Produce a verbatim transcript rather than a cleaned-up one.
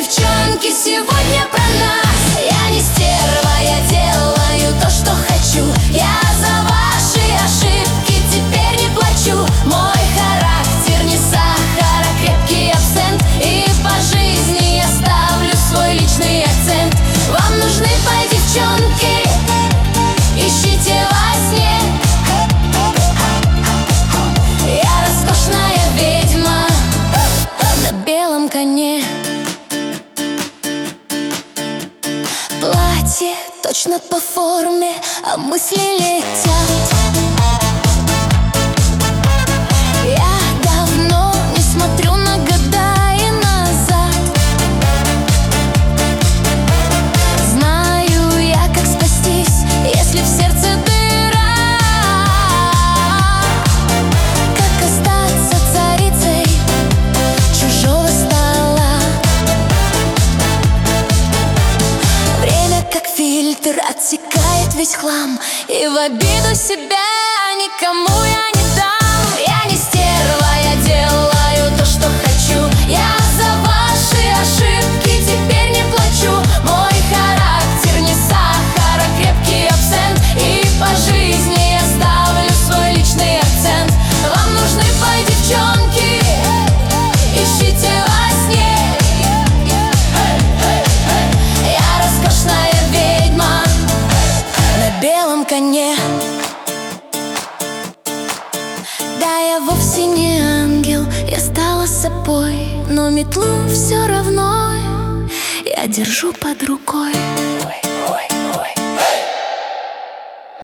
девчонки, сегодня про нас. Я не стерва, я делаю то, что хочу. Я за ваши ошибки теперь не плачу. Мой характер не сахар, а крепкий абсент. И по жизни я ставлю свой личный акцент. Вам нужны по девчонки, ищите во сне. Я роскошная ведьма на белом коне. Платье точно по форме, а мысли летят. Я давно не смотрю на года и назад. Знаю я, как спастись, если в сердце дыра. Как остаться царицей чужого стола. Время как фильтр отсекает весь хлам, и в обиду себя никому я не дам. Я не стерва, я делаю то, что хочу. Я за ваши ошибки теперь не плачу. Мой характер не сахар, а крепкий абсент. И по жизни я ставлю свой личный акцент. Вам нужны по девчонки, ищите во сне. Я роскошная ведьма на белом коне. Да, я вовсе не ангел, я стала собой, но метлу все равно я держу под рукой.